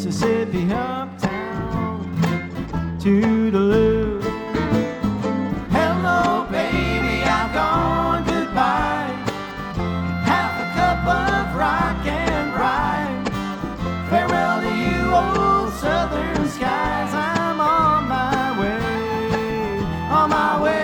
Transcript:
Mississippi uptown, toodaloo. Hello, baby, I'm gone, goodbye. Half a cup of rock and rye. Farewell to you, old southern skies. I'm on my way, on my way.